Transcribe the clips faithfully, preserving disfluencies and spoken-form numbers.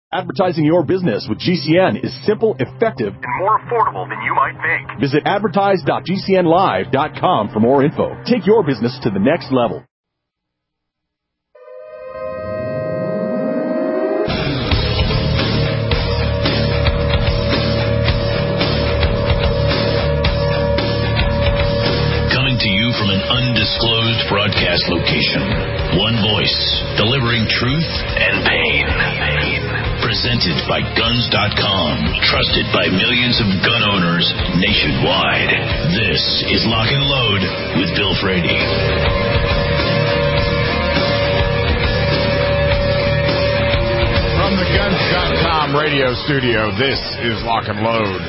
Advertising your business with G C N is simple, effective, and more affordable than you might think. Visit advertise dot g c n live dot com for more info. Take your business to the next level. Coming to you from an undisclosed broadcast location. One voice, delivering truth and pain. Presented by guns dot com, trusted by millions of gun owners nationwide. This is Lock and Load with Bill Frady. From the guns dot com radio studio, this is Lock and Load.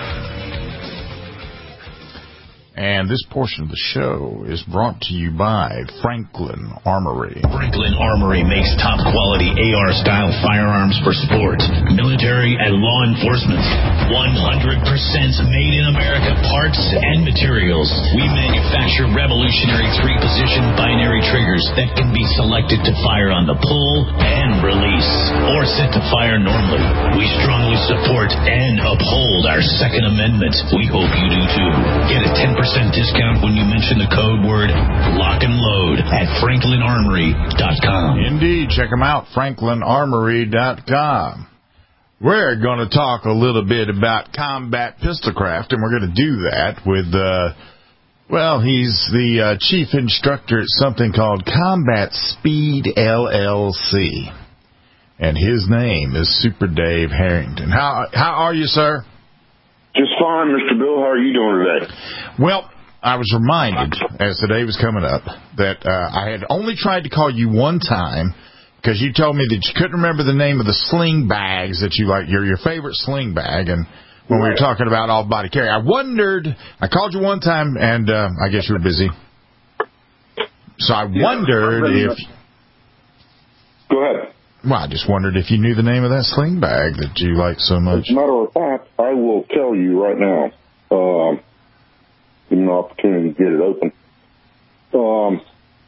And this portion of the show is brought to you by Franklin Armory. Franklin Armory makes top-quality A R-style firearms for sport, military, and law enforcement. one hundred percent made in America parts and materials. We manufacture revolutionary three-position binary triggers that can be selected to fire on the pull and release, or set to fire normally. We strongly support and uphold our Second Amendment. We hope you do too. Get a ten percent discount when you mention the code word Lock and Load at franklin armory dot com. Indeed, check them out, franklin armory dot com. We're going to talk a little bit about combat pistolcraft, and we're going to do that with, uh, well, he's the uh, chief instructor at something called Combat Speed L L C, and his name is Super Dave Harrington. How how are you, sir? Just fine, Mister Bill. How are you doing today? Well, I was reminded, as the day was coming up, that uh, I had only tried to call you one time because you told me that you couldn't remember the name of the sling bags that you like, your, your favorite sling bag, and when we were talking about all-body carry. I wondered, I called you one time, and uh, I guess you were busy. So I yeah, wondered if... Go ahead. Well, I just wondered if you knew the name of that sling bag that you like so much. As a matter of fact, I will tell you right now. Um, give me an opportunity to get it open. Um,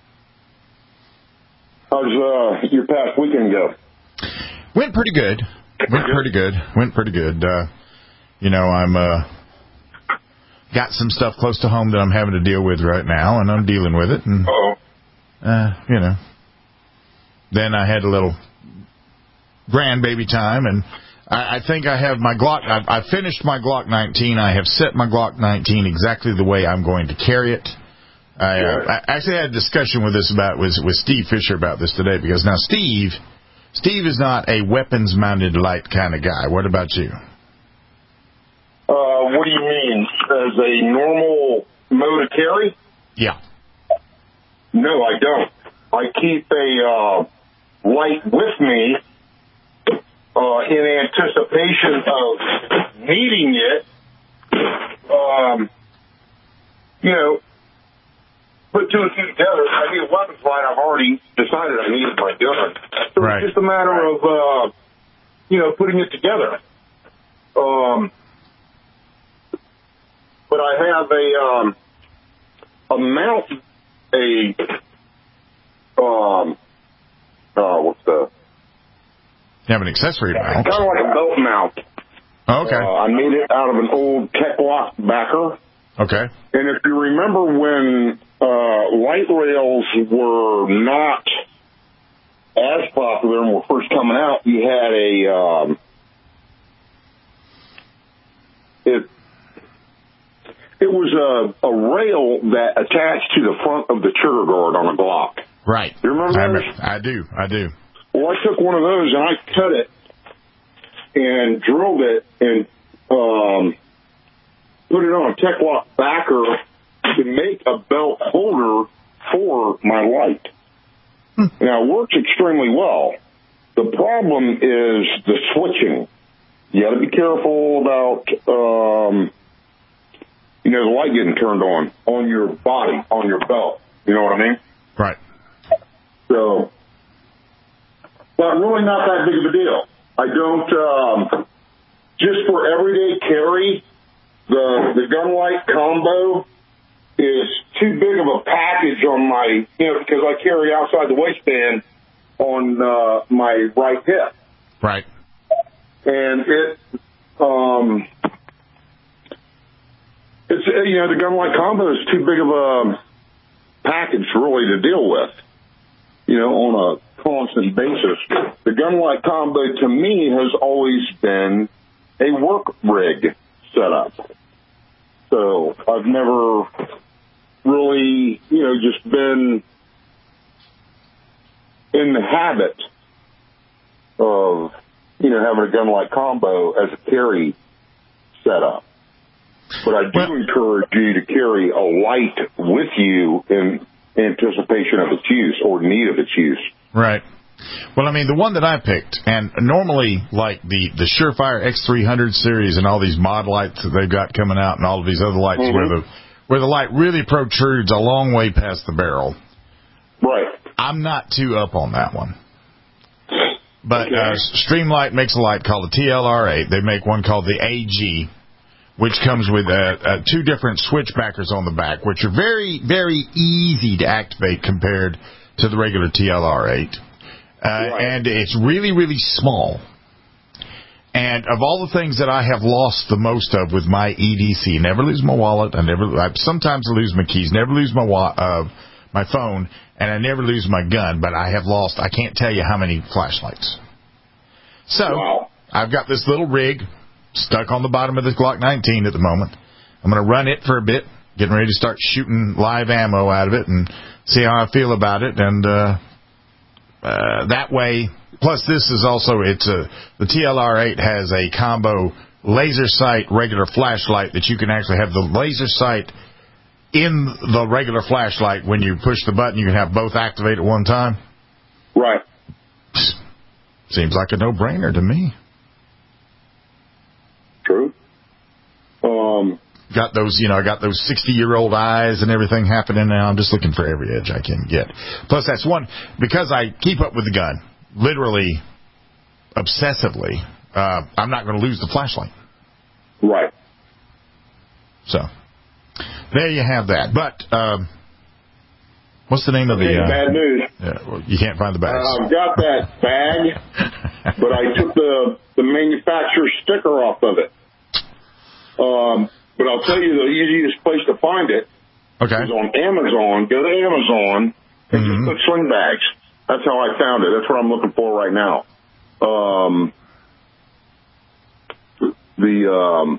how's uh, your past weekend go? Went pretty good. Went pretty good. Went pretty good. Uh, you know, I'm uh, got some stuff close to home that I'm having to deal with right now, and I'm dealing with it. And, Uh-oh. uh, you know, then I had a little grandbaby time, and I, I think I have my Glock. I, I finished my Glock nineteen. I have set my Glock nineteen exactly the way I'm going to carry it. I, uh, I actually had a discussion with this about with, with Steve Fisher about this today, because now Steve, Steve is not a weapons-mounted light kind of guy. What about you? Uh, what do you mean? As a normal mode of carry? Yeah. No, I don't. I keep a uh, light with me uh, in anticipation of needing it. Um, you know, put two and two together. I need a weapons light. I've already decided I needed my gun. So right. It's just a matter of, uh, you know, putting it together. Um, but I have a, um, a mount, a, um, uh, what's the... You have an accessory mount? Kind of like a belt mount. Oh, okay. Uh, I made it out of an old Tech-Lock backer. Okay. And if you remember when uh, light rails were not as popular and were first coming out, you had a um, it it was a, a rail that attached to the front of the trigger guard on a Glock. Right. You remember I, those? remember. I do. I do. Well, I took one of those and I cut it and drilled it and um, put it on a Tech-Lock backer to make a belt holder for my light. Hmm. Now, it works extremely well. The problem is the switching. You got to be careful about, um, you know, the light getting turned on, on your body, on your belt. You know what I mean? Right. So, but really not that big of a deal. I don't, um, just for everyday carry, the the gun light combo is too big of a package on my, you know, because I carry outside the waistband on uh, my right hip. Right. and it, um, it's, you know, the gun-light combo is too big of a package really to deal with, you know, on a constant basis. The gun-light combo to me has always been a work rig setup. So I've never really, you know, just been in the habit of, you know, having a gun-light combo as a carry setup. But I do well, encourage you to carry a light with you in anticipation of its use or need of its use. Right. Well, I mean, the one that I picked, and normally, like the, the Surefire X three hundred series and all these mod lights that they've got coming out and all of these other lights mm-hmm. where the where the light really protrudes a long way past the barrel. Right. I'm not too up on that one. But okay. uh, Streamlight makes a light called the T L R eight. They make one called the A G, which comes with uh, uh, two different switchbackers on the back, which are very, very easy to activate compared to the regular T L R eight. Uh, right. And it's really, really small. And of all the things that I have lost the most of with my E D C, never lose my wallet. I never. I sometimes lose my keys. Never lose my wa- uh, my phone, and I never lose my gun. But I have lost. I can't tell you how many flashlights. So wow. I've got this little rig stuck on the bottom of this Glock nineteen at the moment. I'm going to run it for a bit, getting ready to start shooting live ammo out of it, and see how I feel about it. And uh, uh, that way. Plus, this is also, it's a, the T L R eight has a combo laser sight regular flashlight that you can actually have the laser sight in the regular flashlight. When you push the button, you can have both activate at one time. Right. Seems like a no-brainer to me. True. Um, got those, you know, I got those sixty-year-old eyes and everything happening now. I'm just looking for every edge I can get. Plus, that's one, because I keep up with the gun. Literally, obsessively, uh, I'm not going to lose the flashlight. Right. So, there you have that. But, um, what's the name of the... Uh, bad news. Yeah, well, you can't find the bags. Uh, I've got that bag, but I took the, the manufacturer's sticker off of it. Um, but I'll tell you the easiest place to find it okay. is on Amazon. Go to Amazon and mm-hmm. just put sling bags. That's how I found it. That's what I'm looking for right now. Um, the um,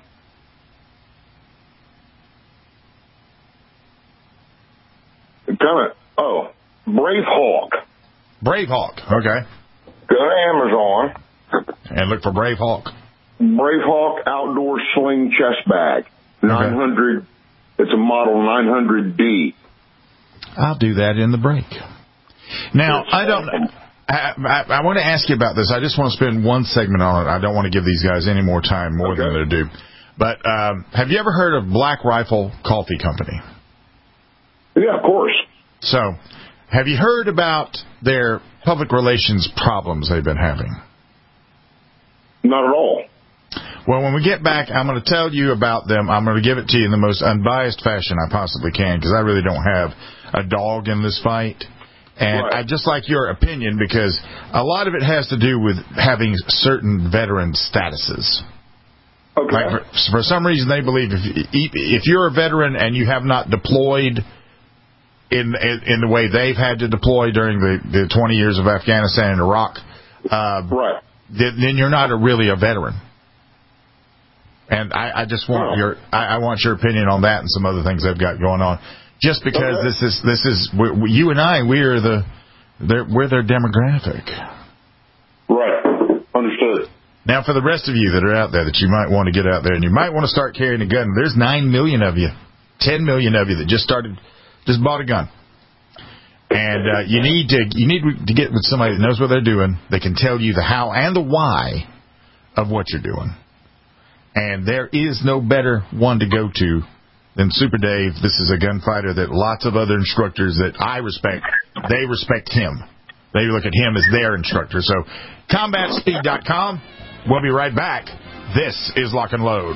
kind of oh, Brave Hawk. Brave Hawk. Okay. Go to Amazon and look for Brave Hawk. Brave Hawk outdoor sling chest bag. nine hundred. Okay. It's a model nine hundred D. I'll do that in the break. Now, I don't. I, I, I want to ask you about this. I just want to spend one segment on it. I don't want to give these guys any more time, more okay. than they're due. But um, have you ever heard of Black Rifle Coffee Company? Yeah, of course. So, have you heard about their public relations problems they've been having? Not at all. Well, when we get back, I'm going to tell you about them. I'm going to give it to you in the most unbiased fashion I possibly can, because I really don't have a dog in this fight. And right. I just like your opinion, because a lot of it has to do with having certain veteran statuses. Okay. Like for, for some reason, they believe if if you're a veteran and you have not deployed in in, in the way they've had to deploy during the, the twenty years of Afghanistan and Iraq, uh, right. then, then you're not a, really a veteran. And I, I just want oh. your I, I want your opinion on that and some other things they've got going on. Just because okay. this is this is we, you and I, we are the we're their demographic. Right. Understood. Now, for the rest of you that are out there, that you might want to get out there and you might want to start carrying a gun. There's nine million of you, ten million of you that just started, just bought a gun, and uh, you need to you need to get with somebody that knows what they're doing. They can tell you the how and the why of what you're doing. And there is no better one to go to than Super Dave. This is a gunfighter that lots of other instructors that I respect, they respect him. They look at him as their instructor. So, combat speed dot com. We'll be right back. This is Lock and Load.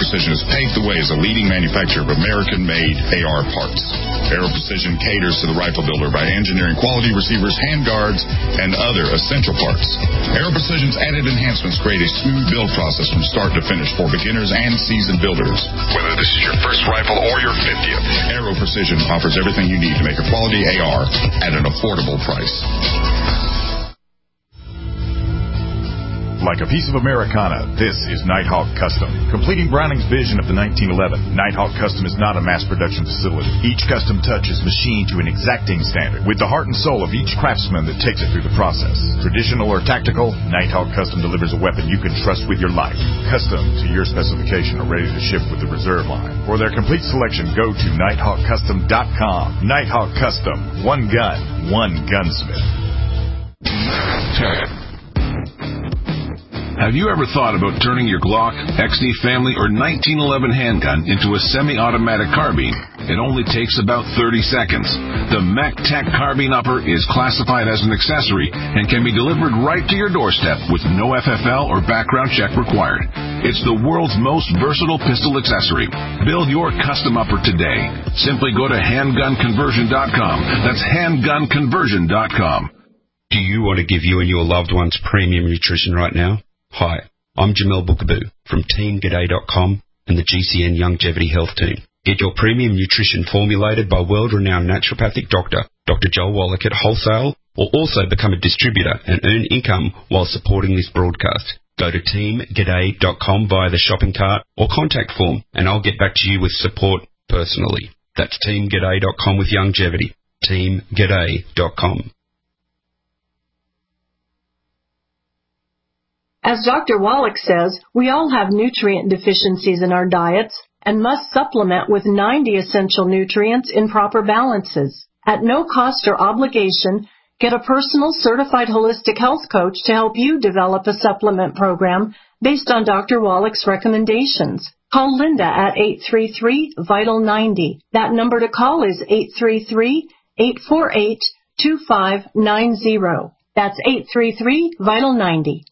Precision has paved the way as a leading manufacturer of American-made A R parts. Aero Precision caters to the rifle builder by engineering quality receivers, handguards, and other essential parts. Aero Precision's added enhancements create a smooth build process from start to finish for beginners and seasoned builders. Whether this is your first rifle or your fiftieth, Aero Precision offers everything you need to make a quality A R at an affordable price. Like a piece of Americana, this is Nighthawk Custom. Completing Browning's vision of the nineteen eleven, Nighthawk Custom is not a mass production facility. Each custom touch is machined to an exacting standard, with the heart and soul of each craftsman that takes it through the process. Traditional or tactical, Nighthawk Custom delivers a weapon you can trust with your life. Custom to your specification are ready to ship with the reserve line. For their complete selection, go to nighthawk custom dot com. Nighthawk Custom. One gun, one gunsmith. Have you ever thought about turning your Glock, X D Family, or nineteen eleven handgun into a semi-automatic carbine? It only takes about thirty seconds. The MacTac Carbine Upper is classified as an accessory and can be delivered right to your doorstep with no F F L or background check required. It's the world's most versatile pistol accessory. Build your custom upper today. Simply go to handgun conversion dot com. That's handgun conversion dot com. Do you want to give you and your loved ones premium nutrition right now? Hi, I'm Jamel Bookaboo from team g'day dot com and the G C N Longevity Health Team. Get your premium nutrition formulated by world-renowned naturopathic doctor, Doctor Joel Wallach at wholesale, or also become a distributor and earn income while supporting this broadcast. Go to team g'day dot com via the shopping cart or contact form, and I'll get back to you with support personally. That's team g'day dot com with longevity. team g'day dot com. As Doctor Wallach says, we all have nutrient deficiencies in our diets and must supplement with ninety essential nutrients in proper balances. At no cost or obligation, get a personal certified holistic health coach to help you develop a supplement program based on Doctor Wallach's recommendations. Call Linda at eight three three, vital ninety. That number to call is eight three three, eight four eight, two five nine zero. That's eight three three, vital ninety.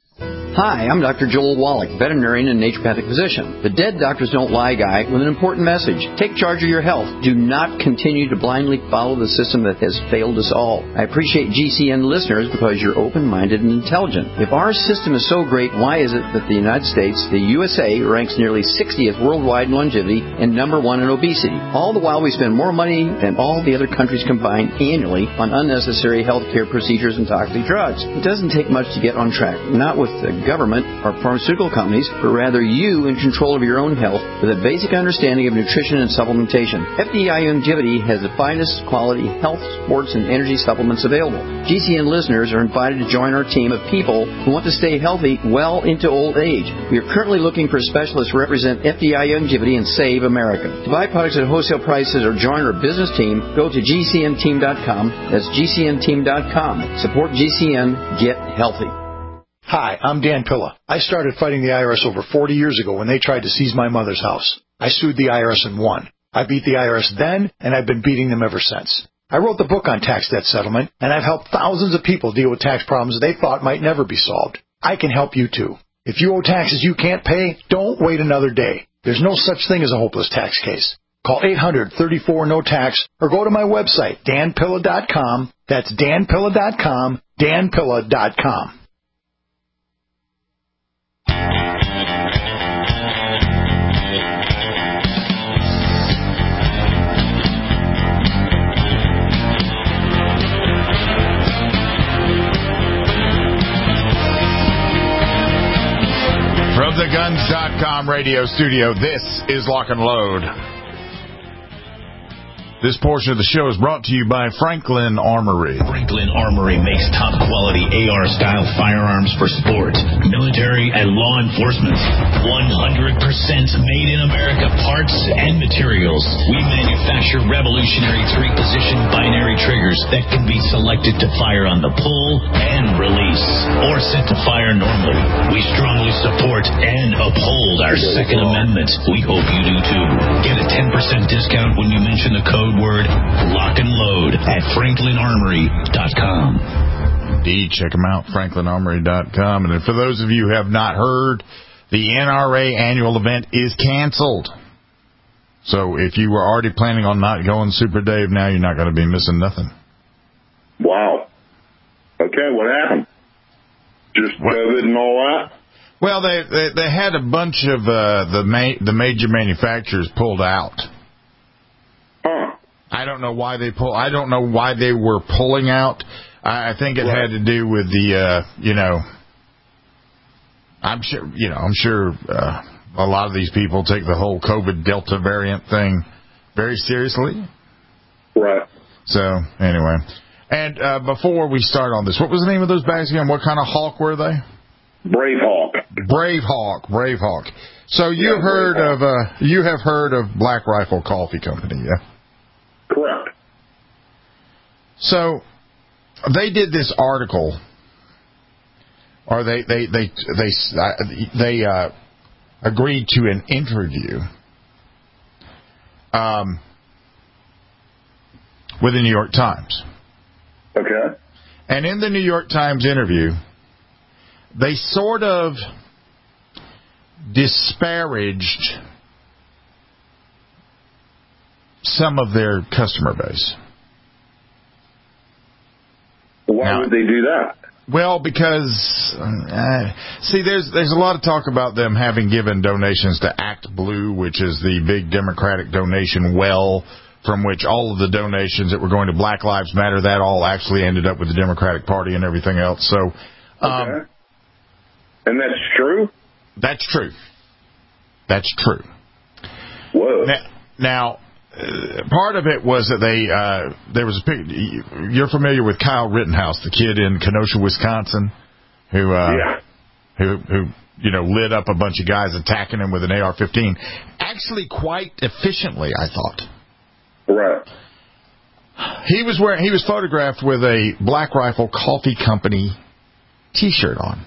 Hi, I'm Doctor Joel Wallach, veterinarian and naturopathic physician. The Dead Doctors Don't Lie guy with an important message. Take charge of your health. Do not continue to blindly follow the system that has failed us all. I appreciate G C N listeners because you're open-minded and intelligent. If our system is so great, why is it that the United States, the U S A, ranks nearly sixtieth worldwide in longevity and number one in obesity? All the while we spend more money than all the other countries combined annually on unnecessary health care procedures and toxic drugs. It doesn't take much to get on track. Not with the government or pharmaceutical companies, but rather you in control of your own health with a basic understanding of nutrition and supplementation. F D I Longevity has the finest quality health, sports, and energy supplements available. G C N listeners are invited to join our team of people who want to stay healthy well into old age. We are currently looking for specialists to represent F D I Longevity and Save America. To buy products at wholesale prices or join our business team, go to G C N team dot com. That's G C N team dot com. Support G C N. Get healthy. Hi, I'm Dan Pilla. I started fighting the I R S over forty years ago when they tried to seize my mother's house. I sued the I R S and won. I beat the I R S then, and I've been beating them ever since. I wrote the book on tax debt settlement, and I've helped thousands of people deal with tax problems they thought might never be solved. I can help you too. If you owe taxes you can't pay, don't wait another day. There's no such thing as a hopeless tax case. Call eight hundred, thirty-four, no tax or go to my website, dan pilla dot com. That's dan pilla dot com, dan pilla dot com. From the guns dot com radio studio, this is Lock and Load. This portion of the show is brought to you by Franklin Armory. Franklin Armory makes top-quality A R-style firearms for sport, military, and law enforcement. one hundred percent made in America parts and materials. We manufacture revolutionary three-position binary triggers that can be selected to fire on the pull and release, or set to fire normally. We strongly support and uphold our Second Amendment. We hope you do too. Get a ten percent discount when you mention the code word Lock and Load at franklin armory dot com. Indeed, check them out, franklin armory dot com. And for those of you who have not heard The N R A annual event is canceled. So if you were already planning on not going Super Dave, now you're not going to be missing nothing. Wow. Okay, what happened? Just COVID and all that? Well, they they, they had a bunch of uh, the ma- the major manufacturers pulled out. Huh. I don't know why they pull. I don't know why they were pulling out. I, I think it right. had to do with the uh, you know. I'm sure you know. I'm sure uh, a lot of these people take the whole COVID Delta variant thing very seriously. Right. So anyway. And uh, before we start on this, what was the name of those bags again? What kind of hawk were they? Brave Hawk. Brave Hawk. Brave Hawk. So you've yeah, heard of uh, you have heard of Black Rifle Coffee Company, yeah? Correct. So they did this article, or they they they they uh, they uh, agreed to an interview um, with the New York Times. Okay. And in the New York Times interview, they sort of disparaged some of their customer base. Why now, would they do that? Well, because, uh, see, there's there's a lot of talk about them having given donations to Act Blue, which is the big Democratic donation well, from which all of the donations that were going to Black Lives Matter, that all actually ended up with the Democratic Party and everything else. So, um, okay. And that's true? That's true. That's true. Whoa. Now, now uh, part of it was that they, uh, there was a pic- you're familiar with Kyle Rittenhouse, the kid in Kenosha, Wisconsin, who, uh, yeah. who, who, you know, lit up a bunch of guys attacking him with an A R fifteen. Actually quite efficiently, I thought. Right. He was wearing. He was photographed with a Black Rifle Coffee Company T-shirt on,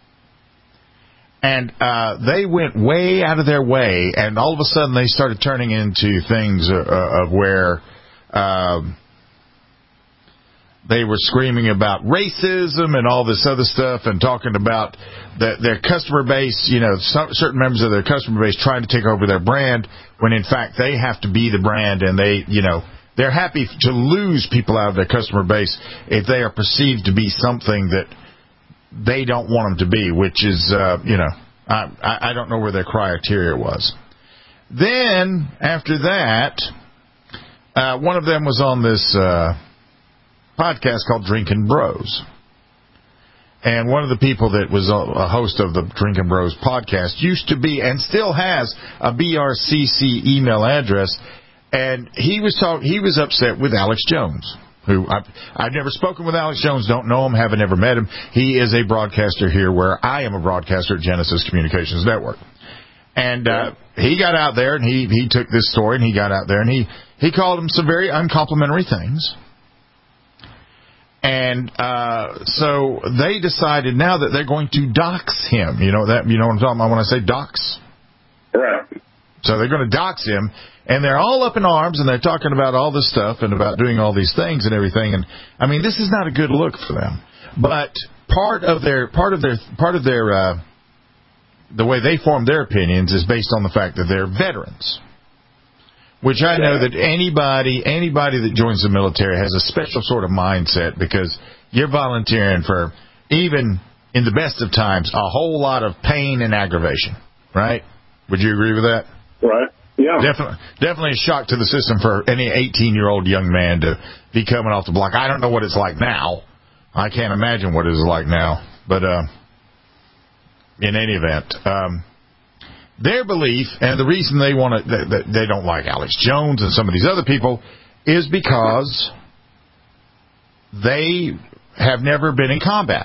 and uh, they went way out of their way. And all of a sudden, they started turning into things uh, of where um, they were screaming about racism and all this other stuff, and talking about the, their customer base. You know, some, certain members of their customer base trying to take over their brand, when in fact they have to be the brand, and they, you know, they're happy to lose people out of their customer base if they are perceived to be something that they don't want them to be, which is, uh, you know, I, I don't know where their criteria was. Then, after that, uh, one of them was on this uh, podcast called Drinkin' Bros. And one of the people that was a host of the Drinkin' Bros podcast used to be, and still has, a B R C C email address. And he was talk, he was upset with Alex Jones, who I've, I've never spoken with Alex Jones, don't know him, haven't ever met him. He is a broadcaster here where I am a broadcaster at Genesis Communications Network. And uh, he got out there, and he, he took this story, and he got out there, and he, he called him some very uncomplimentary things. And uh, so they decided now that they're going to dox him. You know that? You know what I'm talking about when I say dox? Right. So they're going to dox him, and they're all up in arms, and they're talking about all this stuff and about doing all these things and everything. And I mean, this is not a good look for them. But part of their part of their part of their uh, the way they form their opinions is based on the fact that they're veterans. Which I know that anybody anybody that joins the military has a special sort of mindset, because you're volunteering for, even in the best of times, a whole lot of pain and aggravation, right? Would you agree with that? Right. Yeah. Definitely, definitely a shock to the system for any eighteen-year-old young man to be coming off the block. I don't know what it's like now. I can't imagine what it is like now. But uh, in any event, um, their belief, and the reason they want to, they, they don't like Alex Jones and some of these other people, is because they have never been in combat.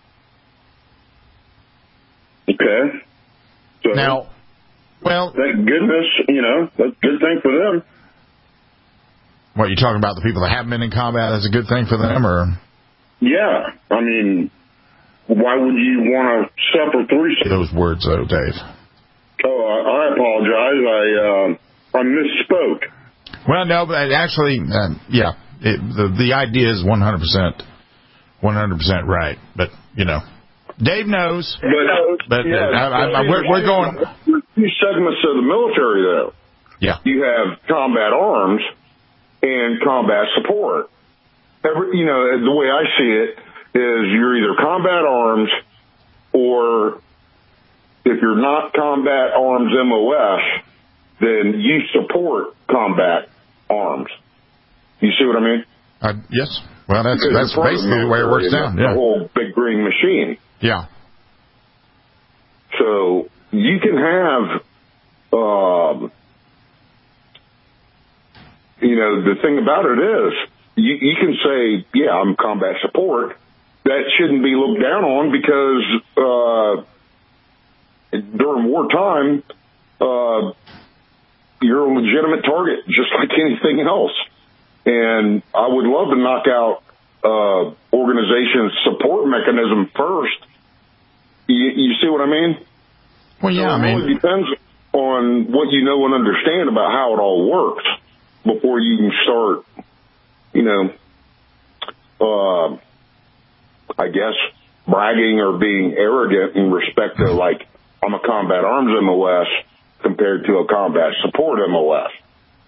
Okay. So now, well, thank goodness, you know, that's a good thing for them. What, you talking about the people that haven't been in combat? That's a good thing for them, or? Yeah, I mean, why would you want to suffer through those words, though, Dave? Oh, I apologize. I uh, I misspoke. Well, no, but actually, uh, yeah, it, the the idea is one hundred percent, one hundred percent right. But you know, Dave knows. But, but yeah, I, I, I, we're, we're going. Two segments of the military, though. Yeah. You have combat arms and combat support. Every, you know, the way I see it is you're either combat arms or if you're not combat arms M O S, then you support combat arms. You see what I mean? Uh, yes. Well, that's that's basically the way it works down. Yeah. The whole big green machine. Yeah. So you can have, um, you know, the thing about it is you, you can say, yeah, I'm combat support. That shouldn't be looked down on because uh, during wartime, uh, you're a legitimate target, just like anything else. And I would love to knock out uh, organization's support mechanism first. You, you see what I mean? Well, yeah, so it I mean, really depends on what you know and understand about how it all works before you can start, you know, uh, I guess, bragging or being arrogant in respect to, like, I'm a combat arms M O S compared to a combat support M O S.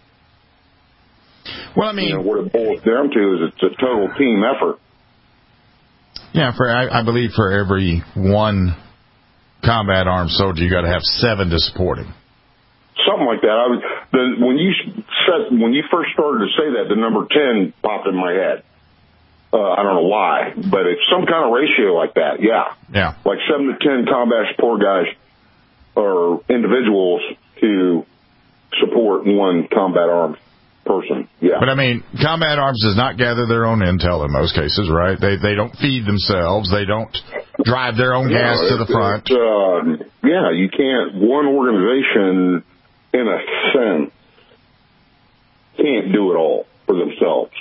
Well, I mean, you know, what it boils down to is it's a total team effort. Yeah, for I, I believe for every one combat arms soldier, you got to have seven to support him. Something like that. I was, the, when you said when you first started to say that, the number ten popped in my head. Uh, I don't know why, but it's some kind of ratio like that. Yeah, yeah, like seven to ten combat support guys or individuals to support one combat arms person. Yeah, but I mean, combat arms does not gather their own intel in most cases, right? They they don't feed themselves. They don't drive their own gas no, to the front. Uh, yeah, you can't. One organization, in a sense, can't do it all for themselves.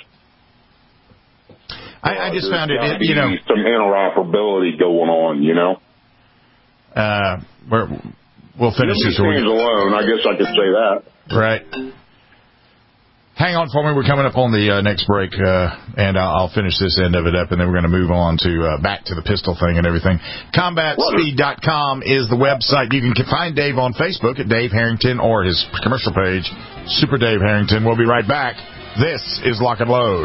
I, I just uh, found it, it, you know, some interoperability going on. You know, uh, we're, we'll finish this. Stands alone, I guess I could say that. Right. Hang on for me. We're coming up on the uh, next break, uh, and I'll, I'll finish this end of it up, and then we're going to move on to uh, back to the pistol thing and everything. combat speed dot com is the website. You can find Dave on Facebook at Dave Harrington or his commercial page, Super Dave Harrington. We'll be right back. This is Lock and Load.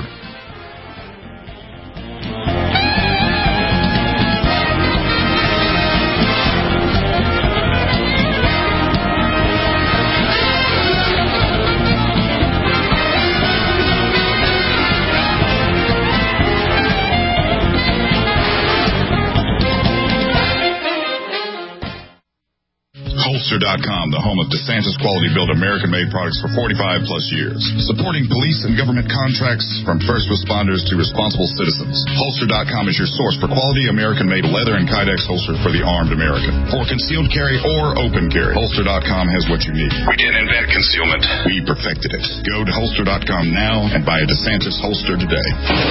Holster dot com, the home of DeSantis quality-built American-made products for forty-five plus years. Supporting police and government contracts from first responders to responsible citizens. Holster dot com is your source for quality American-made leather and Kydex holster for the armed American. For concealed carry or open carry, Holster dot com has what you need. We didn't invent concealment. We perfected it. Go to Holster dot com now and buy a DeSantis holster today.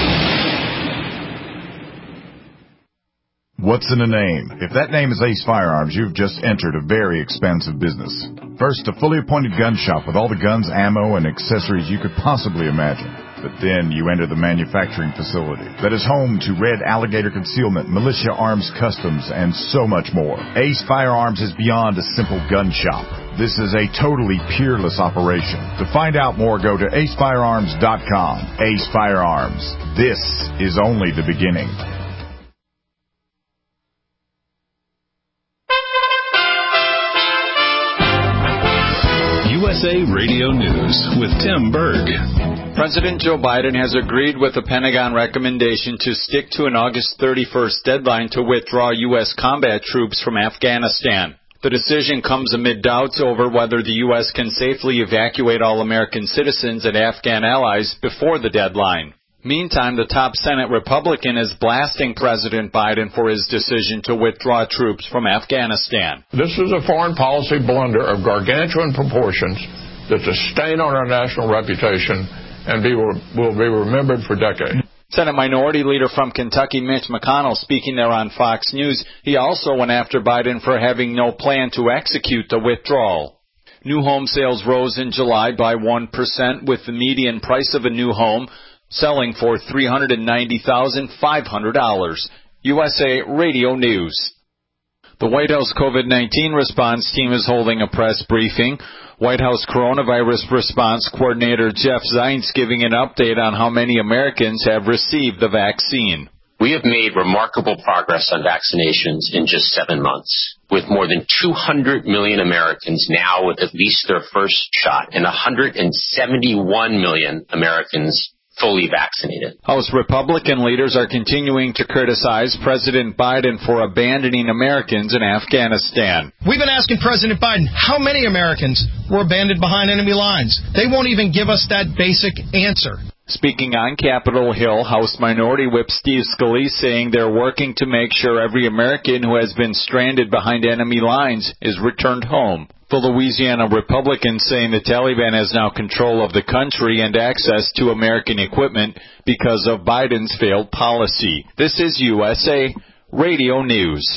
What's in a name? If that name is Ace Firearms, you've just entered a very expansive business. First, a fully appointed gun shop with all the guns, ammo, and accessories you could possibly imagine. But then you enter the manufacturing facility that is home to Red Alligator Concealment, Militia Arms Customs, and so much more. Ace Firearms is beyond a simple gun shop. This is a totally peerless operation. To find out more, go to ace firearms dot com. Ace Firearms. This is only the beginning. U S A Radio News with Tim Berg. President Joe Biden has agreed with the Pentagon recommendation to stick to an August thirty-first deadline to withdraw U S combat troops from Afghanistan. The decision comes amid doubts over whether the U S can safely evacuate all American citizens and Afghan allies before the deadline. Meantime, the top Senate Republican is blasting President Biden for his decision to withdraw troops from Afghanistan. This is a foreign policy blunder of gargantuan proportions that's a stain on our national reputation and be, will be remembered for decades. Senate Minority Leader from Kentucky, Mitch McConnell, speaking there on Fox News, he also went after Biden for having no plan to execute the withdrawal. New home sales rose in July by one percent, with the median price of a new home selling for three hundred ninety thousand five hundred dollars. U S A Radio News. The White House COVID nineteen response team is holding a press briefing. White House Coronavirus Response Coordinator Jeff Zients giving an update on how many Americans have received the vaccine. We have made remarkable progress on vaccinations in just seven months, with more than two hundred million Americans now with at least their first shot and one hundred seventy-one million Americans fully vaccinated. House Republican leaders are continuing to criticize President Biden for abandoning Americans in Afghanistan. We've been asking President Biden how many Americans were abandoned behind enemy lines. They won't even give us that basic answer. Speaking on Capitol Hill, House Minority Whip Steve Scalise saying they're working to make sure every American who has been stranded behind enemy lines is returned home. The Louisiana Republicans saying the Taliban has now control of the country and access to American equipment because of Biden's failed policy. This is U S A Radio News.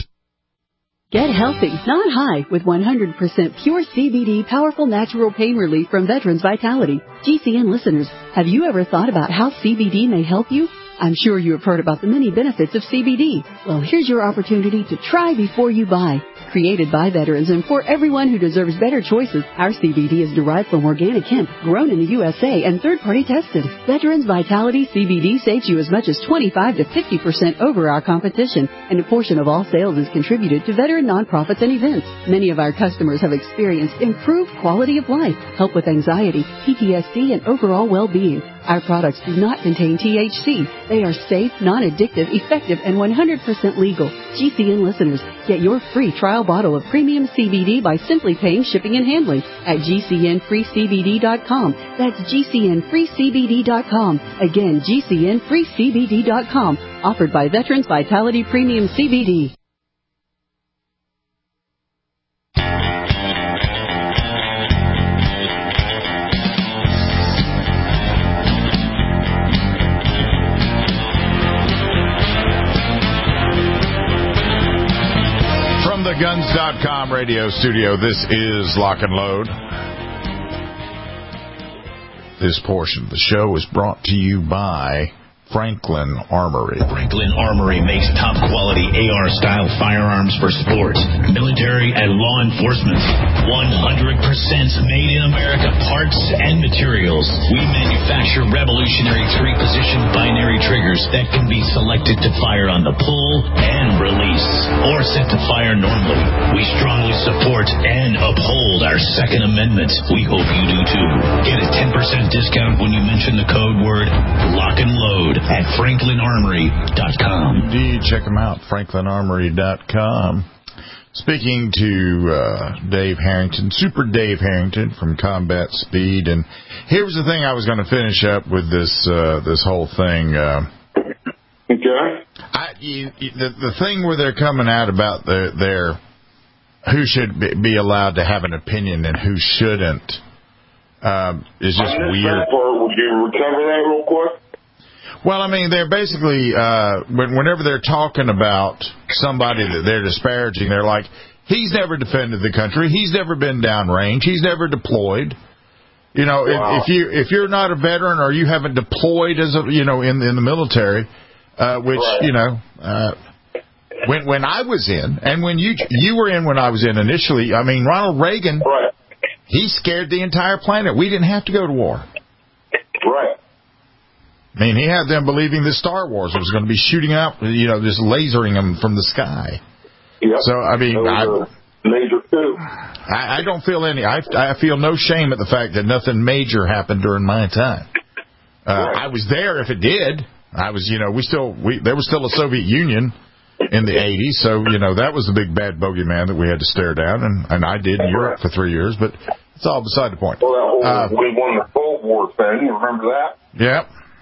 Get healthy, not high, with one hundred percent pure C B D powerful natural pain relief from Veterans Vitality. G C N listeners, have you ever thought about how C B D may help you? I'm sure you have heard about the many benefits of C B D. Well, here's your opportunity to try before you buy. Created by veterans and for everyone who deserves better choices, our C B D is derived from organic hemp, grown in the U S A, and third-party tested. Veterans Vitality C B D saves you as much as twenty-five to fifty percent over our competition, and a portion of all sales is contributed to veteran nonprofits and events. Many of our customers have experienced improved quality of life, help with anxiety, P T S D, and overall well-being. Our products do not contain T H C. They are safe, non-addictive, effective, and one hundred percent legal. G C N listeners, get your free trial bottle of premium C B D by simply paying shipping and handling at G C N free C B D dot com. That's G C N free C B D dot com. Again, G C N free C B D dot com. Offered by Veterans Vitality Premium C B D. The guns dot com radio studio, this is Lock and Load. This portion of the show is brought to you by Franklin Armory. Franklin Armory makes top-quality A R-style firearms for sports, military, and law enforcement. one hundred percent made in America parts and materials. We manufacture revolutionary three-position binary triggers that can be selected to fire on the pull and release, or set to fire normally. We strongly support and uphold our Second Amendment. We hope you do too. Get a ten percent discount when you mention the code word Lock and Load at Franklin Armory dot com. Indeed, check them out, Franklin Armory dot com. Speaking to uh, Dave Harrington, Super Dave Harrington from Combat Speed, and here was the thing I was going to finish up with this uh, this whole thing. Uh, okay. I, you, the the thing where they're coming out about the, their who should be, be allowed to have an opinion and who shouldn't uh, is just weird. That part, would you recover that real quick? Well, I mean, they're basically, uh, when, whenever they're talking about somebody that they're disparaging, they're like, he's never defended the country, he's never been downrange, he's never deployed. You know, wow. if, if you if you're not a veteran or you haven't deployed as a, you know, in in the military, uh, which right. you know, uh, when when I was in, and when you you were in when I was in initially, I mean, Ronald Reagan, right. he scared the entire planet. We didn't have to go to war. Right. I mean, he had them believing that Star Wars was going to be shooting out, you know, just lasering them from the sky. Yep. So, I mean, I, major coup. I, I don't feel any, I, I feel no shame at the fact that nothing major happened during my time. Uh, right. I was there if it did. I was, you know, we still, we there was still a Soviet Union in the eighties, so, you know, that was the big bad bogeyman that we had to stare down, and, and I did in Europe for three years, but it's all beside the point. Well, that whole, uh, we won the Cold War thing, you remember that? Yeah.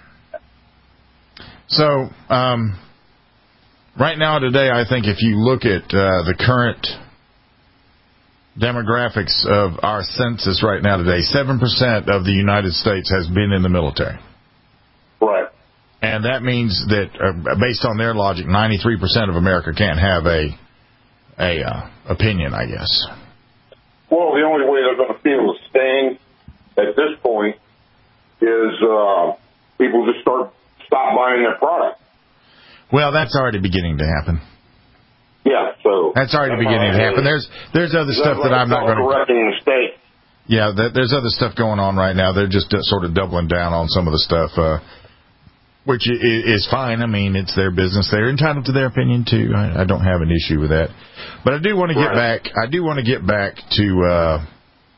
So, um, right now today, I think if you look at uh, the current demographics of our census right now today, seven percent of the United States has been in the military. Right. And that means that, uh, based on their logic, ninety-three percent of America can't have a a uh, opinion, I guess. Well, the only way they're going to feel the sting at this point is uh, people just start stop buying their product. Well, that's already beginning to happen. Yeah, so that's already that's beginning to happen. There's there's other stuff that I'm not going to correcting mistake. Yeah, there's other stuff going on right now. They're just sort of doubling down on some of the stuff, uh, which is fine. I mean, it's their business. They're entitled to their opinion too. I, I don't have an issue with that. But I do want to get right. back. I do want to get back to uh,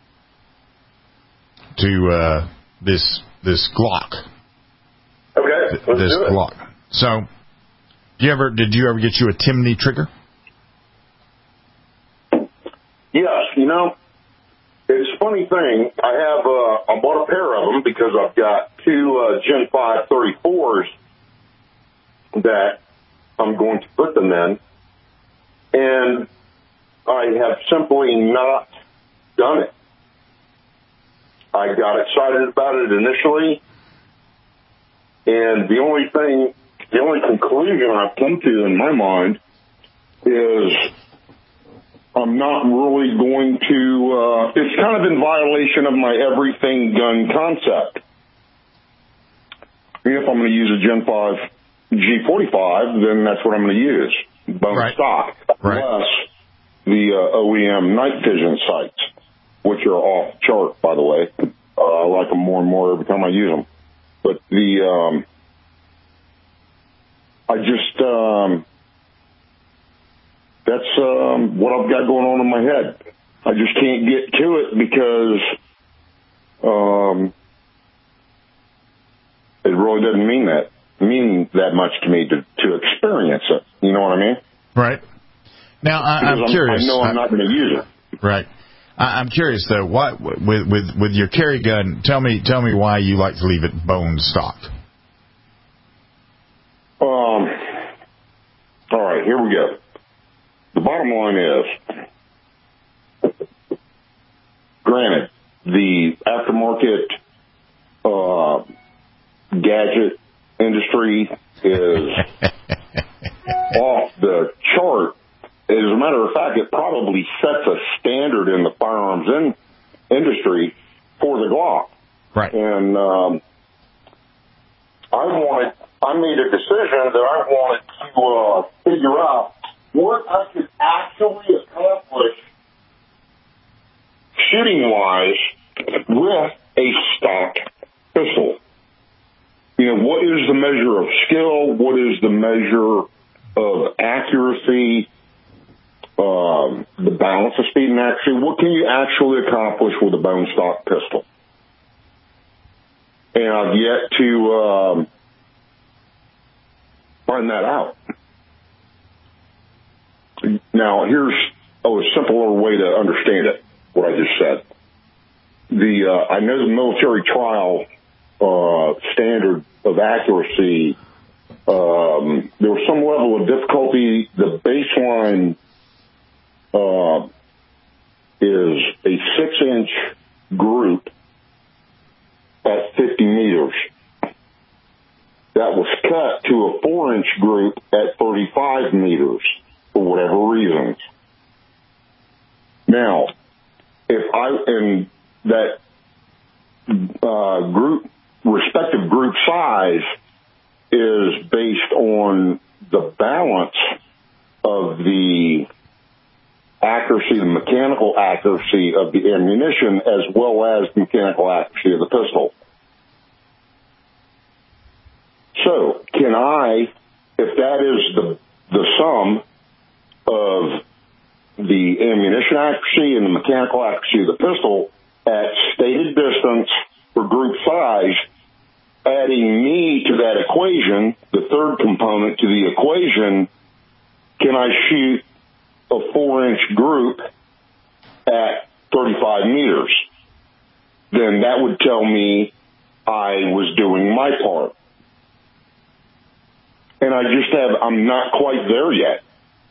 to uh, this this Glock. Okay, let's this do it. Glock. So, did you ever did you ever get you a Timney trigger? Yes, you know. It's a funny thing. I have uh, I bought a pair of them because I've got two uh, Gen five thirty-fours that I'm going to put them in, and I have simply not done it. I got excited about it initially, and the only thing, the only conclusion I've come to in my mind is I'm not really going to, uh, it's kind of in violation of my everything gun concept. If I'm going to use a Gen five G forty-five, then that's what I'm going to use, bone right. stock, right. plus the uh, O E M night vision sights, which are off the chart, by the way. Uh, I like them more and more every time I use them. But the, um, I just, um, that's um, what I've got going on in my head. I just can't get to it because um, it really doesn't mean that mean that much to me to, to experience it. You know what I mean? Right. Now I, I'm, I'm curious. I know I'm I, not going to use it. Right. I, I'm curious though. What with with with your carry gun? Tell me tell me why you like to leave it bone stocked. Um. All right. Here we go. The bottom line is, granted, the aftermarket uh, gadget industry is off the chart. As a matter of fact, it probably sets a standard in the firearms in, industry for the Glock. Right. And um, I wanted, I made a decision that I wanted to uh, figure out what I could actually accomplish shooting-wise with a stock pistol. You know, what is the measure of skill? What is the measure of accuracy? Um, the balance of speed and accuracy? What can you actually accomplish with a bone stock pistol? And I've yet to um, find that out. Now, here's oh, a simpler way to understand it, what I just said. The uh, I know the military trial uh, standard of accuracy, um, there was some level of difficulty. The baseline uh, is a six-inch group at fifty meters. That was cut to a four-inch group at thirty-five meters. For whatever reasons. Now, if I, and that uh, group, respective group size is based on the balance of the accuracy, the mechanical accuracy of the ammunition, as well as the mechanical accuracy of the pistol. So, can I, if that is the the sum of the ammunition accuracy and the mechanical accuracy of the pistol at stated distance for group size, adding me to that equation, the third component to the equation, can I shoot a four-inch group at thirty-five meters? Then that would tell me I was doing my part. And I just have, I'm not quite there yet.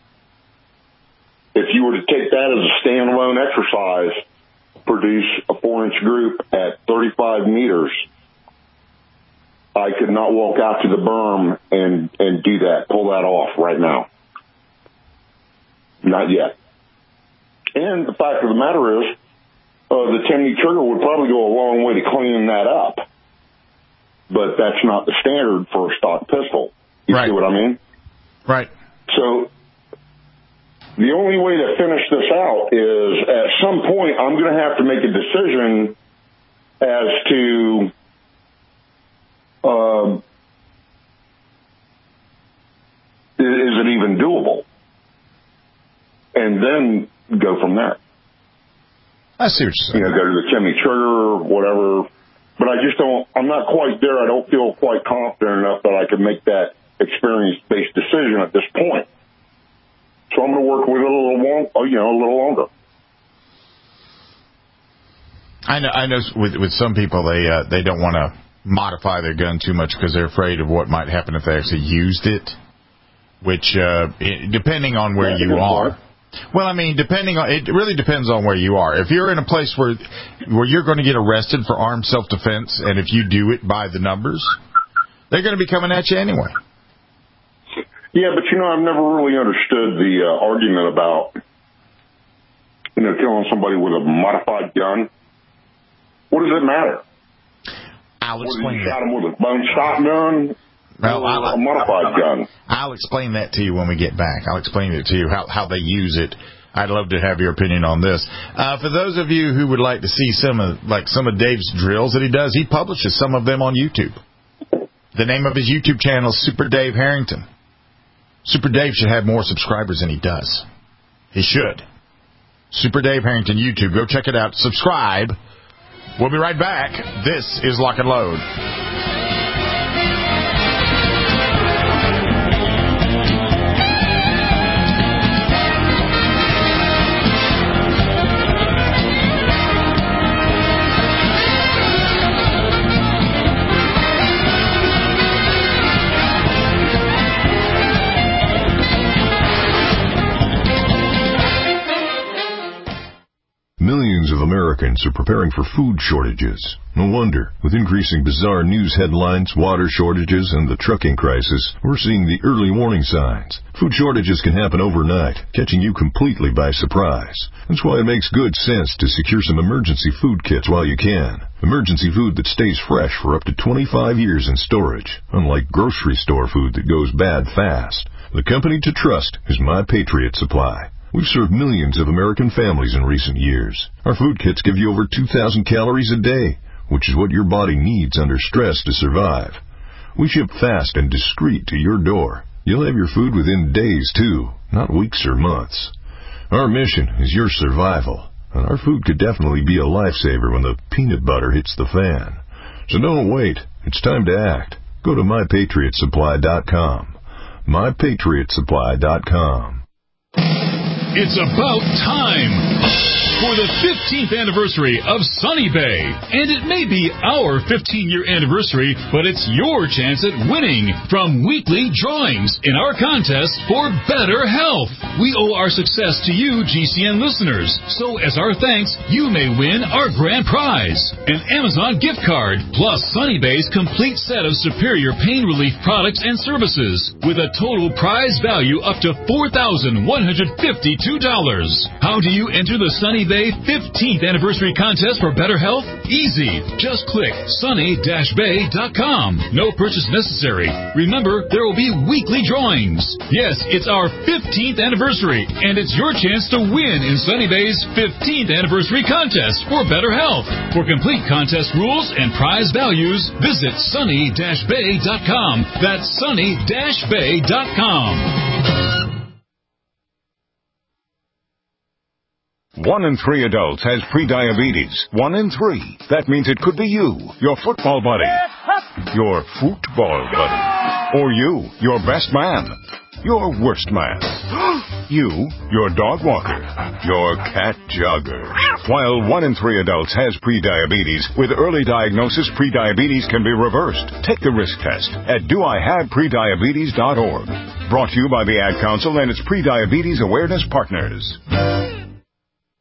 If you were to take that as a standalone exercise, produce a four-inch group at thirty-five meters, I could not walk out to the berm and, and do that, pull that off right now. Not yet. And the fact of the matter is, uh, the Timney trigger would probably go a long way to cleaning that up. But that's not the standard for a stock pistol. You right. see what I mean? Right. So the only way to finish this out is at some point I'm going to have to make a decision as to uh, is it even doable? And then go from there. I see what you're saying. You know, go to the chimney trigger or whatever. But I just don't, I'm not quite there. I don't feel quite confident enough that I can make that experience-based decision at this point. So I'm going to work with it a little long, you know, a little longer. I know, I know with, with some people, they, uh, they don't want to modify their gun too much because they're afraid of what might happen if they actually used it, which, uh, it, depending on where yeah, you are. Well, I mean, depending on, it really depends on where you are. If you're in a place where where you're going to get arrested for armed self-defense, and if you do it by the numbers, they're going to be coming at you anyway. Yeah, but you know, I've never really understood the uh, argument about, you know, killing somebody with a modified gun. What does it matter? I'll explain that. You that. shot him with a bone shotgun. Well, I'll, a modified gun. I'll explain that to you when we get back. I'll explain it to you, how, how they use it. I'd love to have your opinion on this. Uh, for those of you who would like to see some of, like some of Dave's drills that he does, he publishes some of them on YouTube. The name of his YouTube channel is Super Dave Harrington. Super Dave should have more subscribers than he does. He should. Super Dave Harrington YouTube. Go check it out. Subscribe. We'll be right back. This is Lock and Load. Millions of Americans are preparing for food shortages. No wonder. With increasing bizarre news headlines, water shortages, and the trucking crisis, we're seeing the early warning signs. Food shortages can happen overnight, catching you completely by surprise. That's why it makes good sense to secure some emergency food kits while you can. Emergency food that stays fresh for up to twenty-five years in storage, unlike grocery store food that goes bad fast. The company to trust is My Patriot Supply. We've served millions of American families in recent years. Our food kits give you over two thousand calories a day, which is what your body needs under stress to survive. We ship fast and discreet to your door. You'll have your food within days, too, not weeks or months. Our mission is your survival, and our food could definitely be a lifesaver when the peanut butter hits the fan. So don't wait. It's time to act. Go to my patriot supply dot com. my patriot supply dot com. It's about time for the fifteenth anniversary of Sunny Bay. And it may be our fifteen-year anniversary, but it's your chance at winning from weekly drawings in our contest for better health. We owe our success to you, G C N listeners. So as our thanks, you may win our grand prize, an Amazon gift card, plus Sunny Bay's complete set of superior pain relief products and services, with a total prize value up to four thousand one hundred fifty-two dollars. How do you enter the Sunny Bay fifteenth anniversary contest for better health? Easy. Just click sunny dash bay dot com. No purchase necessary. Remember, there will be weekly drawings. Yes, it's our fifteenth anniversary, and it's your chance to win in Sunny Bay's fifteenth anniversary contest for better health. For complete contest rules and prize values, visit sunny dash bay dot com. That's sunny dash bay dot com. One in three adults has prediabetes. One in three. That means it could be you, your football buddy, your football buddy, or you, your best man, your worst man, you, your dog walker, your cat jogger. While one in three adults has prediabetes, with early diagnosis, prediabetes can be reversed. Take the risk test at do I have prediabetes dot org. Brought to you by the Ad Council and its Prediabetes Awareness Partners.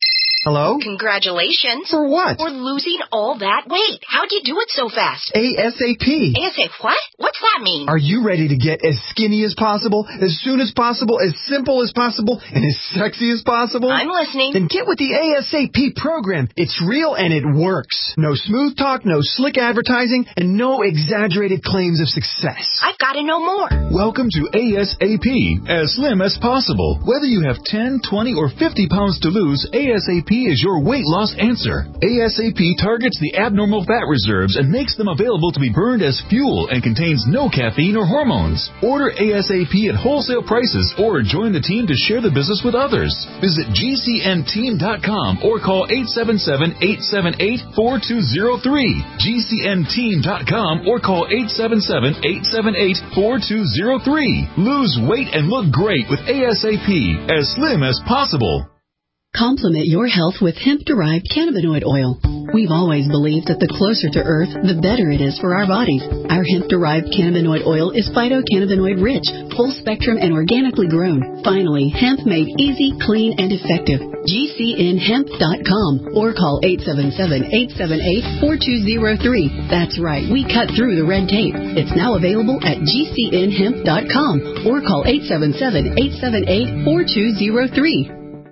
Hello? Congratulations. For what? For losing all that weight. How'd you do it so fast? ASAP. ASAP what? What's that mean? Are you ready to get as skinny as possible, as soon as possible, as simple as possible, and as sexy as possible? I'm listening. Then get with the ASAP program. It's real and it works. No smooth talk, no slick advertising, and no exaggerated claims of success. I've got to know more. Welcome to ASAP, as slim as possible. Whether you have ten, twenty, or fifty pounds to lose, ASAP is your weight loss answer. ASAP targets the abnormal fat reserves and makes them available to be burned as fuel and contains no caffeine or hormones. Order ASAP at wholesale prices or join the team to share the business with others. Visit G C N team dot com or call eight seven seven, eight seven eight, four two zero three. G C N team dot com or call eight seven seven, eight seven eight, four two zero three. Lose weight and look great with ASAP, as slim as possible. Complement your health with hemp-derived cannabinoid oil. We've always believed that the closer to Earth, the better it is for our bodies. Our hemp-derived cannabinoid oil is phytocannabinoid rich, full spectrum, and organically grown. Finally, hemp made easy, clean, and effective. G C N hemp dot com or call eight seven seven, eight seven eight, four two zero three. That's right, we cut through the red tape. It's now available at G C N hemp dot com or call eight seven seven, eight seven eight, four two zero three.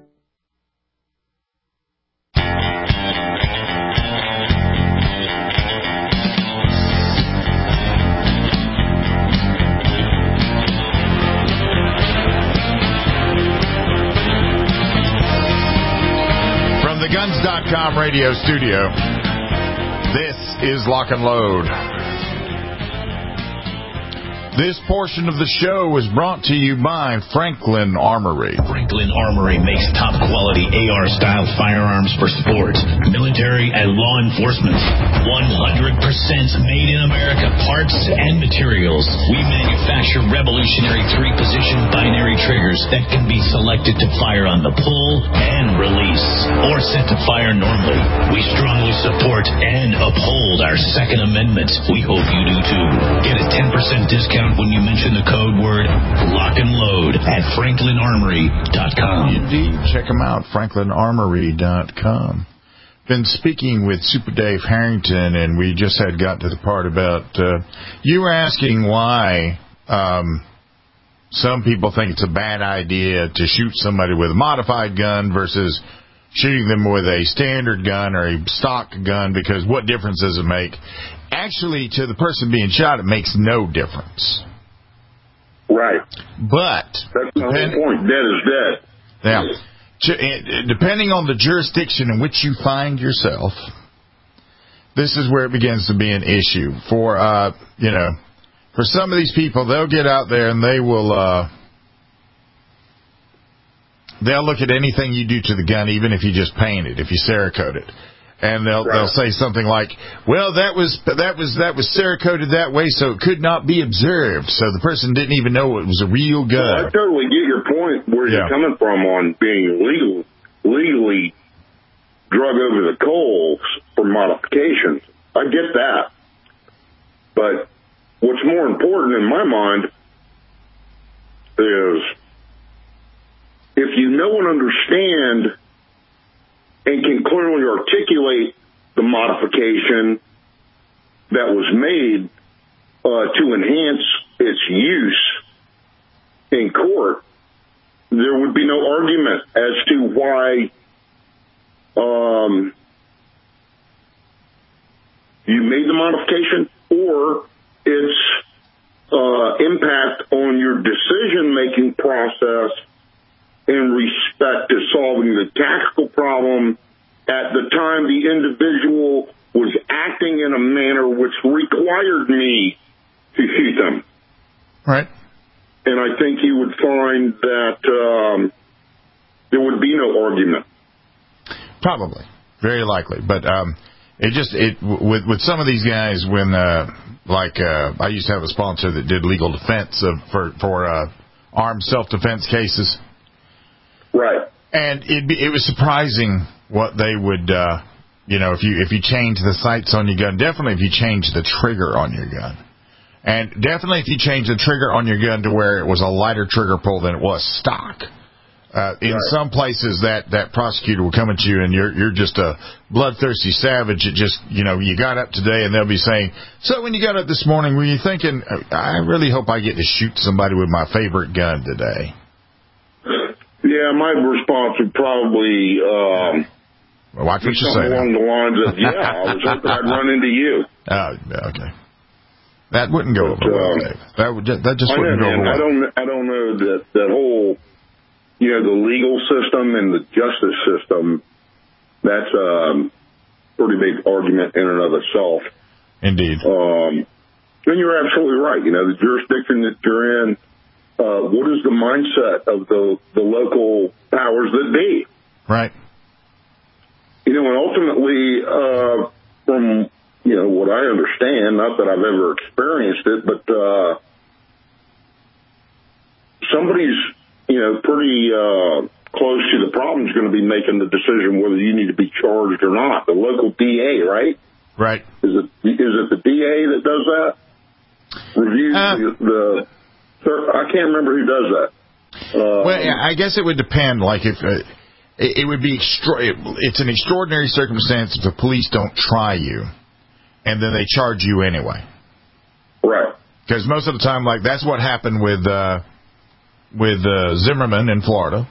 Guns dot com radio studio. This is Lock and Load. This portion of the show is brought to you by Franklin Armory. Franklin Armory makes top quality A R-style firearms for sports, military, and law enforcement. one hundred percent made in America parts and materials. We manufacture revolutionary three-position binary triggers that can be selected to fire on the pull and release, or set to fire normally. We strongly support and uphold our Second Amendment. We hope you do too. Get a ten percent discount when you mention the code word Lock and Load at franklin armory dot com. Indeed. Check them out, franklin armory dot com. Been speaking with Super Dave Harrington, and we just had got to the part about uh, you were asking why um, some people think it's a bad idea to shoot somebody with a modified gun versus shooting them with a standard gun or a stock gun, because what difference does it make? Actually, to the person being shot, it makes no difference. Right. But that's the whole point. Dead is dead. Yeah. Depending on the jurisdiction in which you find yourself, this is where it begins to be an issue. For uh, you know, for some of these people, they'll get out there and they will uh, they'll look at anything you do to the gun, even if you just paint it, if you Cerakote it. And they'll right. they'll say something like, "Well, that was that was that was Cerakoted that way, so it could not be observed. So the person didn't even know it was a real gun." Well, I totally get your point where yeah. you're coming from on being legal, legally drug over the coals for modifications. I get that, but what's more important in my mind is if you know and understand and can clearly articulate the modification that was made uh, to enhance its use in court, there would be no argument as to why um, you made the modification or its uh, impact on your decision-making process in respect to solving the tactical problem at the time the individual was acting in a manner which required me to shoot them. Right. And I think you would find that um, there would be no argument. Probably. Very likely. But um, it just, it with with some of these guys, when, uh, like, uh, I used to have a sponsor that did legal defense of, for, for uh, armed self-defense cases. Right. And it it was surprising what they would, uh, you know, if you if you change the sights on your gun, definitely if you change the trigger on your gun. And definitely if you change the trigger on your gun to where it was a lighter trigger pull than it was stock. Uh, in right. some places, that, that prosecutor will come at you, and you're you're just a bloodthirsty savage. It just, you know, you got up today, and they'll be saying, so when you got up this morning, were you thinking, I really hope I get to shoot somebody with my favorite gun today? Yeah, my response would probably um, well, watch what be you something say along the lines of, yeah, I was hoping I'd run into you. Oh, okay. That wouldn't go but, over well, um, Dave. That, would, that just I wouldn't know, go over man, well. I don't, I don't know that, that whole... You know, the legal system and the justice system, that's a um, pretty big argument in and of itself. Indeed. Um, and you're absolutely right. You know, the jurisdiction that you're in, uh, what is the mindset of the, the local powers that be? Right. You know, and ultimately, uh, from, you know, what I understand, not that I've ever experienced it, but uh, somebody's... you know, pretty uh, close to the problem is going to be making the decision whether you need to be charged or not. The local D A, right? Right. Is it is it the D A that does that? Reviews uh, the, the I can't remember who does that. Um, well, yeah, I guess it would depend. Like if uh, it, it would be extra, it, it's an extraordinary circumstance if the police don't try you, and then they charge you anyway. Right. Because most of the time, like that's what happened with. Uh, with uh, Zimmerman in Florida,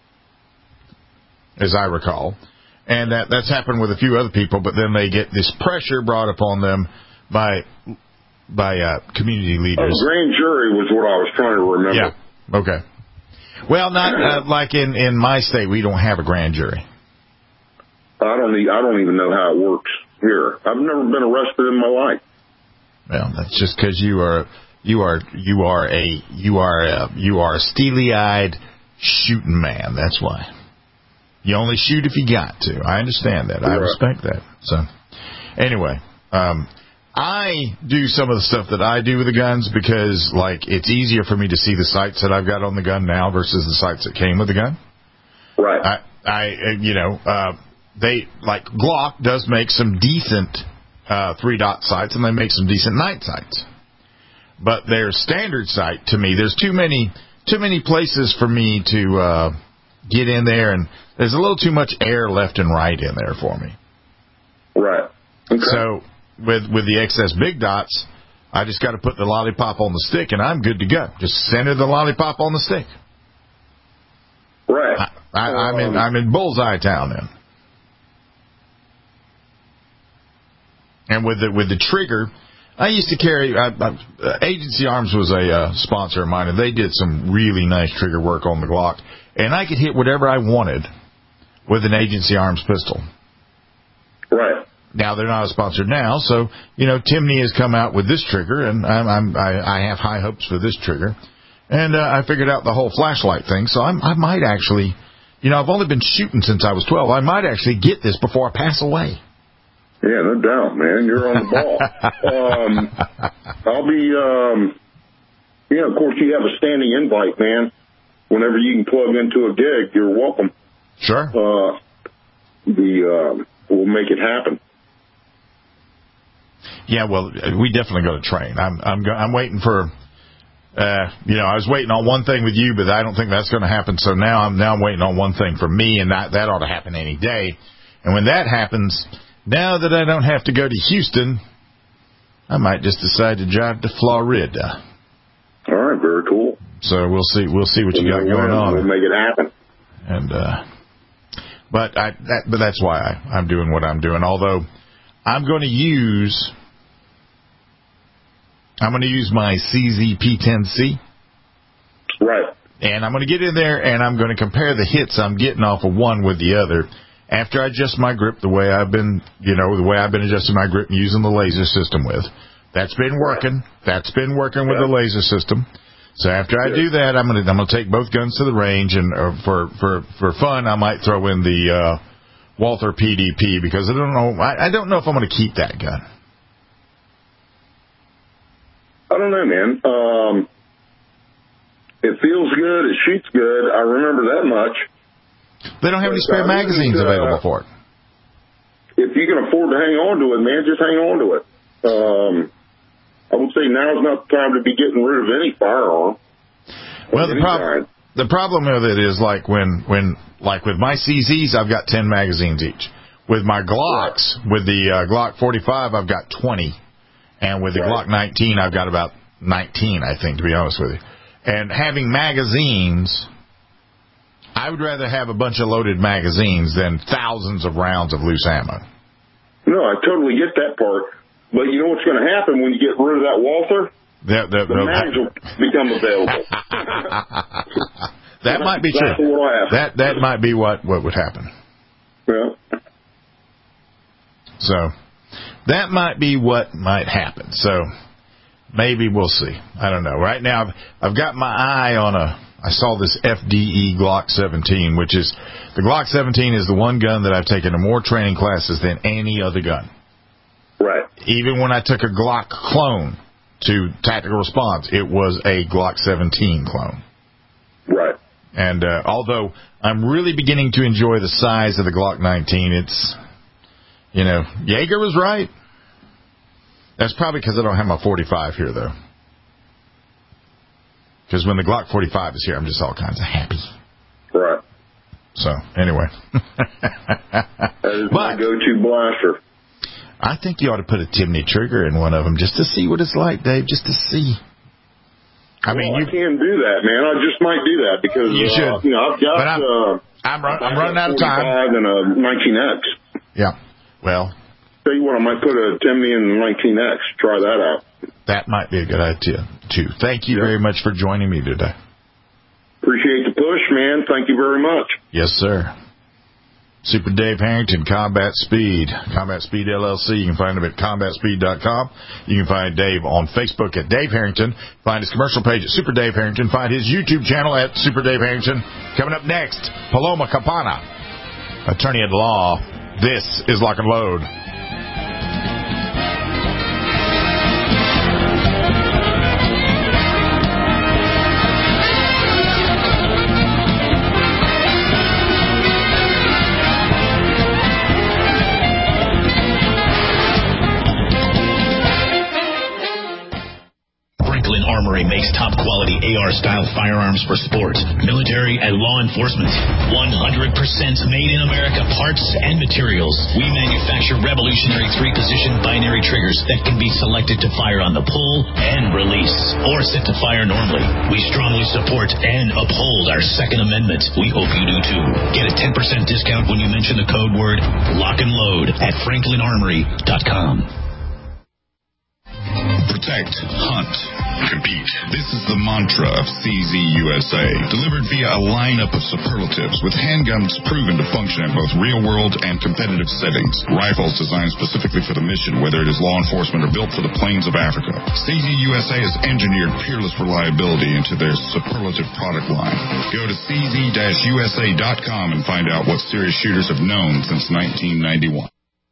as I recall. And that that's happened with a few other people, but then they get this pressure brought upon them by by uh, community leaders. Oh, grand jury was what I was trying to remember. Yeah, okay. Well, not uh, like in, in my state, we don't have a grand jury. I don't, I don't even know how it works here. I've never been arrested in my life. Well, that's just because you are... You are you are a you are a, you are a steely-eyed shooting man. That's why. You only shoot if you got to. I understand that. I respect that. So, anyway, um, I do some of the stuff that I do with the guns because, like, it's easier for me to see the sights that I've got on the gun now versus the sights that came with the gun. Right. I, I you know, uh, they like Glock does make some decent uh, three dot sights, and they make some decent night sights. But their standard sight, to me, there's too many too many places for me to uh, get in there, and there's a little too much air left and right in there for me. Right. Okay. So with with the X S Big Dots, I just got to put the lollipop on the stick, and I'm good to go. Just center the lollipop on the stick. Right. I, I, I'm in I'm in bullseye town then. And with the with the trigger. I used to carry, uh, uh, Agency Arms was a uh, sponsor of mine, and they did some really nice trigger work on the Glock. And I could hit whatever I wanted with an Agency Arms pistol. Right. Now, they're not a sponsor now, so, you know, Timney has come out with this trigger, and I'm, I'm, I, I have high hopes for this trigger. And uh, I figured out the whole flashlight thing, so I'm, I might actually, you know, I've only been shooting since I was twelve. I might actually get this before I pass away. Yeah, no doubt, man. You're on the ball. um, I'll be, um, yeah, of course, you have a standing invite, man. Whenever you can plug into a gig, you're welcome. Sure. Uh, the, uh, we'll make it happen. Yeah, well, we definitely go to train. I'm, I'm, go, I'm waiting for, uh, you know, I was waiting on one thing with you, but I don't think that's going to happen. So now I'm, now I'm waiting on one thing for me, and that, that ought to happen any day. And when that happens, now that I don't have to go to Houston, I might just decide to drive to Florida. All right, very cool. So we'll see. We'll see what you got going on. We'll make it happen. And uh, but I that, but that's why I, I'm doing what I'm doing. Although I'm going to use I'm going to use my C Z P ten C. Right. And I'm going to get in there and I'm going to compare the hits I'm getting off of one with the other. After I adjust my grip the way I've been, you know, the way I've been adjusting my grip and using the laser system with. That's been working. That's been working with the laser system. So after I do that, I'm gonna I'm gonna take both guns to the range, and uh, for for for fun, I might throw in the uh, Walther P D P because I don't know I, I don't know if I'm gonna keep that gun. I don't know, man. Um, it feels good. It shoots good. I remember that much. They don't have any spare magazines uh, available for it. If you can afford to hang on to it, man, just hang on to it. Um, I would say now is not the time to be getting rid of any firearm. Well, the problem the problem with it is like when, when like with my C Zs, I've got ten magazines each. With my Glocks, with the uh, Glock forty-five, I've got twenty. And with the right. Glock nineteen, I've got about nineteen, I think, to be honest with you. And having magazines, I would rather have a bunch of loaded magazines than thousands of rounds of loose ammo. No, I totally get that part. But you know what's going to happen when you get rid of that Walther? The, the, the the, mags will become available. That might be That's true. What that that might be what, what would happen. Yeah. So that might be what might happen. So maybe we'll see. I don't know. Right now, I've, I've got my eye on a. I saw this F D E Glock seventeen, which is the Glock seventeen is the one gun that I've taken to more training classes than any other gun. Right. Even when I took a Glock clone to tactical response, it was a Glock seventeen clone. Right. And uh, although I'm really beginning to enjoy the size of the Glock nineteen, it's, you know, Jaeger was right. That's probably because I don't have my forty-five here, though. Because when the Glock forty-five is here, I'm just all kinds of happy. Right. So, anyway. That is my go-to blaster. I think you ought to put a Timney trigger in one of them just to see what it's like, Dave, just to see. I well, mean, you I can do that, man. I just might do that because you should. Uh, you know, I've got. But I'm, uh, I'm, run, I'm running out of time. And a nineteen X. Yeah. Well. Tell you what, I might put a Timney in the nineteen X. Try that out. That might be a good idea too. Thank you yeah. very much for joining me today. Appreciate the push, man. Thank you very much. Yes, sir. Super Dave Harrington, Combat Speed, Combat Speed L L C. You can find him at combat speed dot com. You can find Dave on Facebook at Dave Harrington. Find his commercial page at Super Dave Harrington. Find his YouTube channel at Super Dave Harrington. Coming up next, Paloma Campana, attorney at law. This is Lock and Load. Armory makes top-quality A R-style firearms for sport, military, and law enforcement. one hundred percent made in America parts and materials. We manufacture revolutionary three-position binary triggers that can be selected to fire on the pull and release, or set to fire normally. We strongly support and uphold our Second Amendment. We hope you do too. Get a ten percent discount when you mention the code word Lock and Load at franklin armory dot com. Protect, hunt, compete. This is the mantra of C Z U S A, delivered via a lineup of superlatives with handguns proven to function in both real-world and competitive settings. Rifles designed specifically for the mission, whether it is law enforcement or built for the plains of Africa. C Z U S A has engineered peerless reliability into their superlative product line. Go to c z dash u s a dot com and find out what serious shooters have known since nineteen ninety-one.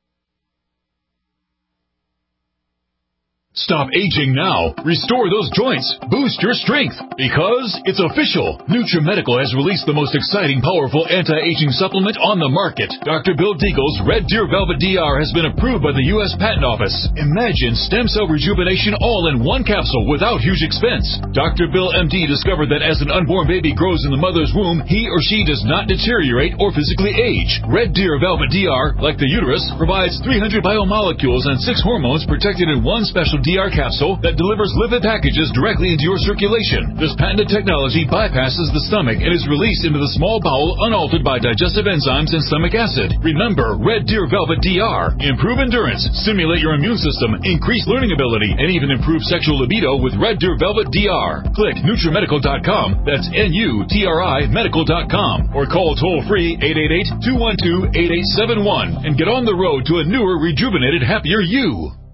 Stop aging now. Restore those joints. Boost your strength. Because it's official. NutriMedical has released the most exciting, powerful anti-aging supplement on the market. Doctor Bill Deagle's Red Deer Velvet D R has been approved by the U S Patent Office. Imagine stem cell rejuvenation all in one capsule without huge expense. Doctor Bill M D discovered that as an unborn baby grows in the mother's womb, he or she does not deteriorate or physically age. Red Deer Velvet D R, like the uterus, provides three hundred biomolecules and six hormones protected in one special D R capsule that delivers lipid packages directly into your circulation. This patented technology bypasses the stomach and is released into the small bowel unaltered by digestive enzymes and stomach acid. Remember, Red Deer Velvet D R. Improve endurance, stimulate your immune system, increase learning ability, and even improve sexual libido with Red Deer Velvet D R. Click NutriMedical dot com. That's N U T R I medical dot com. Or call toll-free eight eight eight, two one two, eight eight seven one and get on the road to a newer, rejuvenated, happier you.